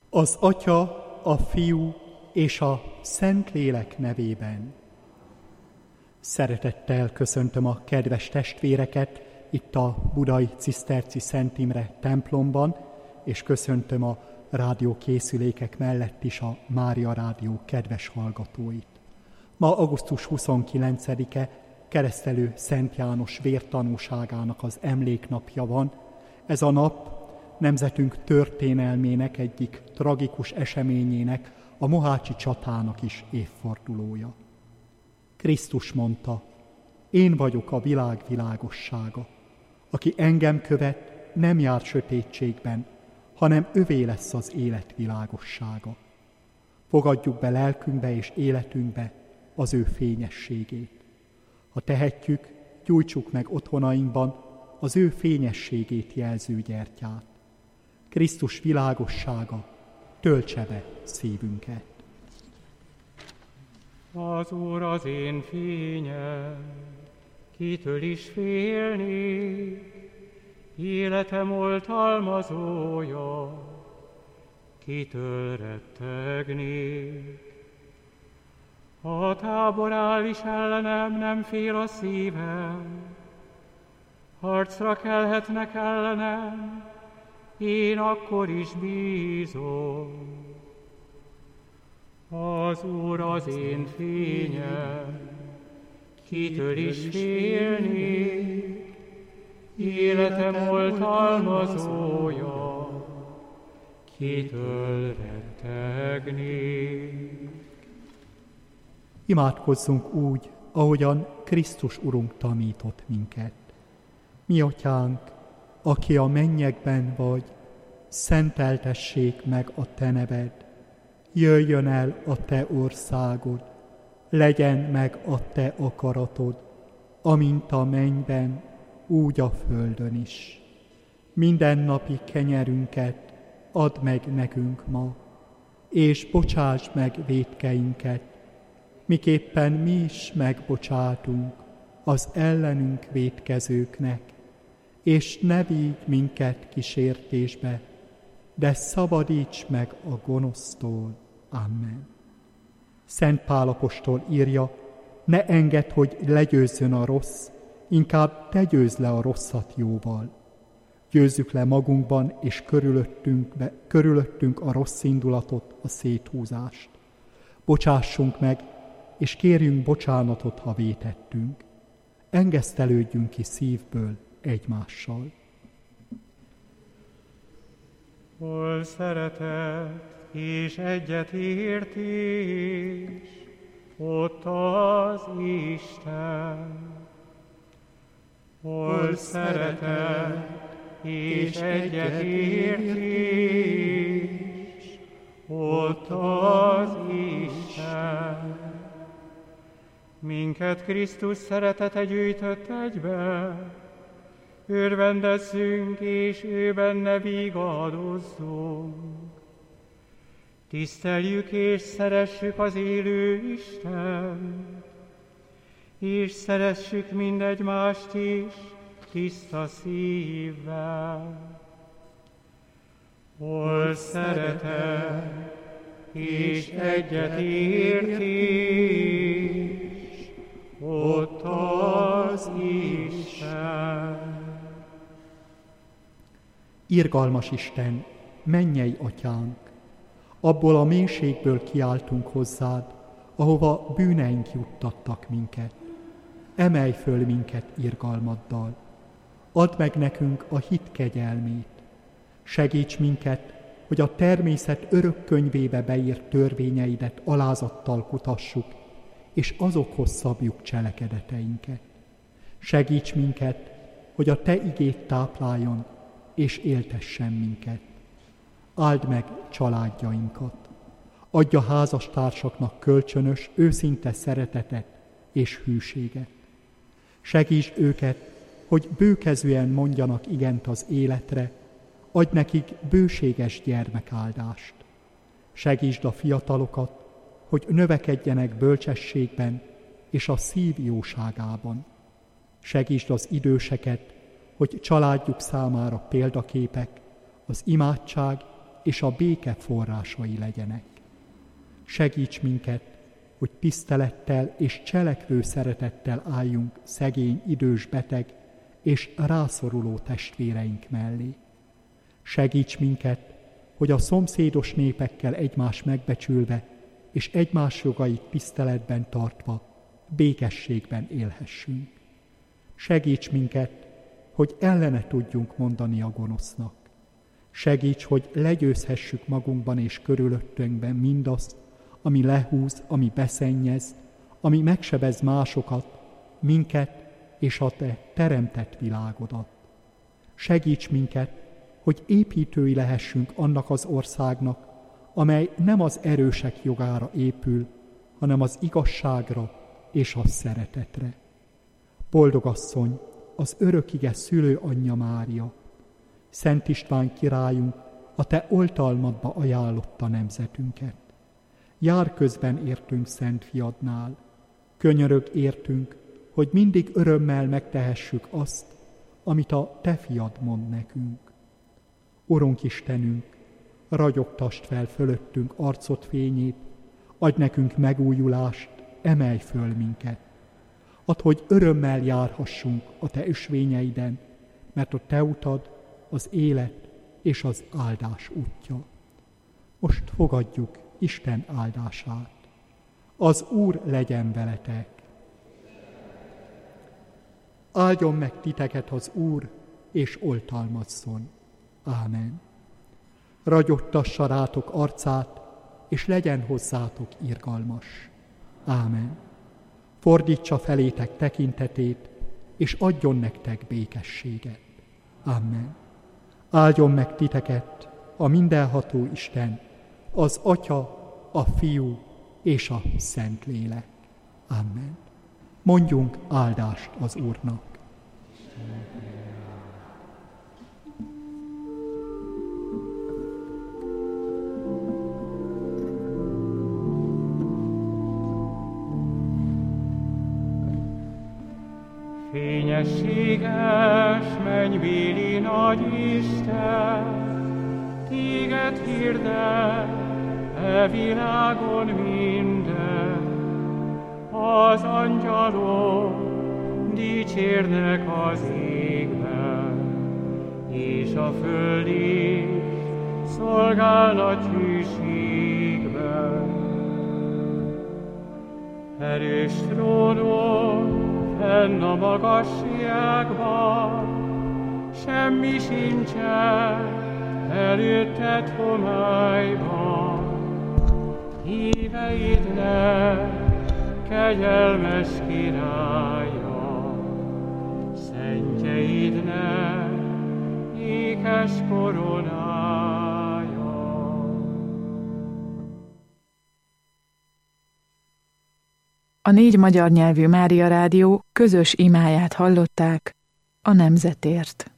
Az Atya, a Fiú és a Szentlélek nevében. Szeretettel köszöntöm a kedves testvéreket itt a Budai Ciszterci Szent Imre templomban, és köszöntöm a rádiókészülékek mellett is a Mária Rádió kedves hallgatóit. Ma augusztus 29-e Keresztelő Szent János vértanúságának az emléknapja van. Ez a nap nemzetünk történelmének egyik tragikus eseményének, a mohácsi csatának is évfordulója. Krisztus mondta: én vagyok a világ világossága. Aki engem követ, nem jár sötétségben, hanem övé lesz az élet világossága. Fogadjuk be lelkünkbe és életünkbe az ő fényességét. Ha tehetjük, gyújtsuk meg otthonainkban az ő fényességét jelző gyertyát. Krisztus világossága töltse be szívünket. Az Úr az én fényem, kitől is félnék, életem oltalmazója, kitől rettegnék. Ha tábor áll is ellenem, nem fél a szívem, harcra kelhetnek ellenem, én akkor is bízom. Az Úr az én fényem, kitől is félnék, életem oltalmazója, kitől rettegnék. Imádkozzunk úgy, ahogyan Krisztus Urunk tanított minket. Mi Atyánk, aki a mennyekben vagy, szenteltessék meg a te neved. Jöjjön el a te országod, legyen meg a te akaratod, amint a mennyben, úgy a földön is. Mindennapi kenyerünket add meg nekünk ma, és bocsásd meg vétkeinket, miképpen mi is megbocsátunk az ellenünk vétkezőknek, és ne vigy minket kísértésbe, de szabadíts meg a gonosztól. Amen. Szent Pál apostol írja: ne engedd, hogy legyőzzön a rossz, inkább te győzd le a rosszat jóval. Győzzük le magunkban és körülöttünk a rossz indulatot, a széthúzást. Bocsássunk meg, és kérjünk bocsánatot, ha vétettünk. Engesztelődjünk ki szívből egymással. Hol szeretet és egyetértés, ott az Isten. Hol szeretet és egyetértés, ott az Isten. Minket Krisztus szeretete gyűjtött egybe, örvendezzünk és ő benne vigadozzunk. Tiszteljük és szeressük az élő Isten, és szeressük mindegymást is tiszta szívvel. Hol szeretet és egyetértés, ott az Isten. Irgalmas Isten, mennyei Atyánk, abból a mélységből kiáltunk hozzád, ahova bűneink juttattak minket. Emelj föl minket irgalmaddal. Add meg nekünk a hit kegyelmét. Segíts minket, hogy a természet örök könyvébe beírt törvényeidet alázattal kutassuk, és azokhoz szabjuk cselekedeteinket. Segíts minket, hogy a te igéd tápláljon, és éltessen minket. Áld meg családjainkat. Adj a házastársaknak kölcsönös, őszinte szeretetet és hűséget. Segítsd őket, hogy bőkezűen mondjanak igent az életre, adj nekik bőséges gyermekáldást. Segítsd a fiatalokat, hogy növekedjenek bölcsességben és a szív jóságában. Segítsd az időseket, hogy családjuk számára példaképek az imádság és a béke forrásai legyenek. Segíts minket, hogy tisztelettel és cselekvő szeretettel álljunk szegény, idős, beteg és rászoruló testvéreink mellé. Segíts minket, hogy a szomszédos népekkel egymást megbecsülve és egymás jogait tiszteletben tartva békességben élhessünk. Segíts minket, hogy ellene tudjunk mondani a gonosznak. Segíts, hogy legyőzhessük magunkban és körülöttünkben mindazt, ami lehúz, ami beszennyez, ami megsebez másokat, minket és a te teremtett világodat. Segíts minket, hogy építői lehessünk annak az országnak, amely nem az erősek jogára épül, hanem az igazságra és a szeretetre. Boldog asszony, az örökige szülő anyja Mária, Szent István királyunk, a te oltalmadba ajánlotta nemzetünket. Jár közben értünk Szent Fiadnál, könyörög értünk, hogy mindig örömmel megtehessük azt, amit a te fiad mond nekünk. Urunk Istenünk, ragyogtasd fel fölöttünk arcod fényét, adj nekünk megújulást, emelj föl minket. Add, hogy örömmel járhassunk a te ösvényeiden, mert a te utad az élet és az áldás útja. Most fogadjuk Isten áldását. Az Úr legyen veletek. Áldjon meg titeket az Úr, és oltalmazzon. Ámen. Ragyogtassa rátok arcát, és legyen hozzátok irgalmas. Ámen. Fordítsa felétek tekintetét, és adjon nektek békességet. Amen. Áldjon meg titeket a mindenható Isten, az Atya, a Fiú és a Szentlélek. Amen. Mondjunk áldást az Úrnak. Fényességes mennybéli nagy Isten, téged hirdet e világon minden. Az angyalok dicsérnek az égben, és a föld is szolgálat hűségben. Erős trónod fenn a magasságban, semmi sincsen előtted homályban. Híveidnek kegyelmes királya, szentjeidnek ékes koronája. A 4 magyar nyelvű Mária Rádió közös imáját hallották a nemzetért.